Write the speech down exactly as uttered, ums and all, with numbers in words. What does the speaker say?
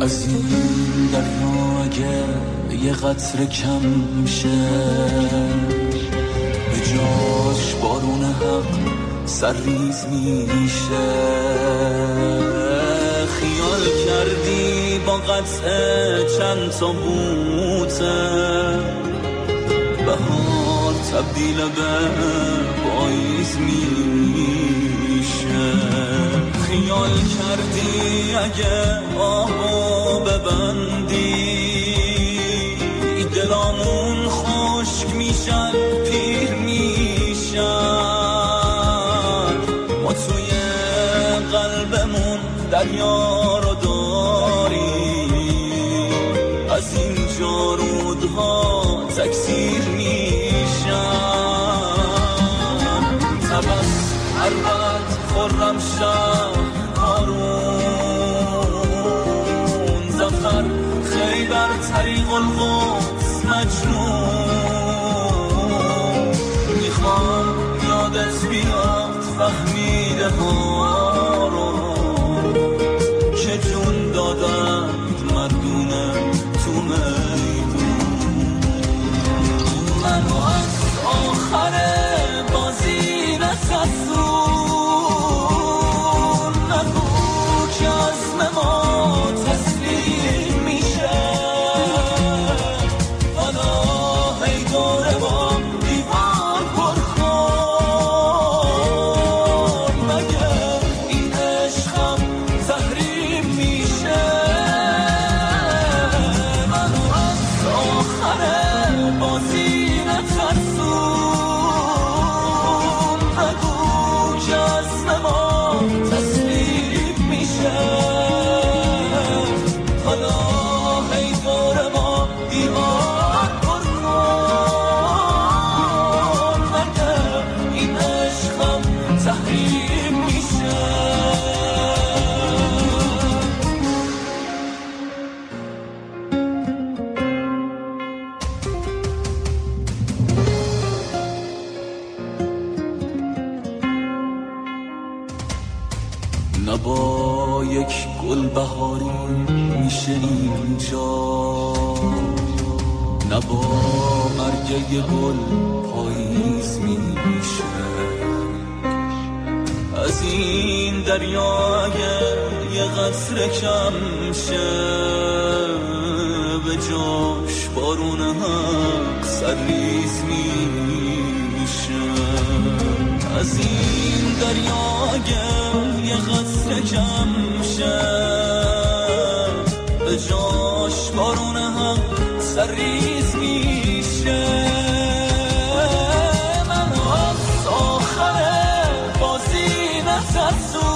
از این دریا اگه یه قطره کم شه، به جاش بارون حق سرریز میشه. خیال کردی با قطعه چند تا بوته، بهار تبدیل به پاییز میشه. خیال کردی اگه آهو ببندی، دلامون خشک میشن پیر میشن. ما توی قلبمون دریا رو داریم، از این جارودها تکثیر میشن. تبس عربت خرم شب هارون، زفر خیبر طریق القدس مجنون. میخوام یادت بیاد فهمیده ها رو که جون دادند مردونه تو میدون. منو از آخر بازی نترسون، نگو که عزم ما تسلیم میشه. حالا هی دور با دیوار پر کن، مگه این عشقم تحریم میشه. منو از آخر بازی نترسون، نگو که عزم ما تسلیم میشه. حالا هی دور ما دیوار پر کن، مگه این عشقم تحریم میشه. نه با یک گل بهاری میشه اینجا، نه با مرگ یه گل پاییز میشه. از این دریا اگه یه قطره کم شه، به جاش بارون حق سرریز میشه. از این دریا اگه یه قطره کم شه، به جاش بارون حق سرریز میشه. من از آخر بازی نترسون،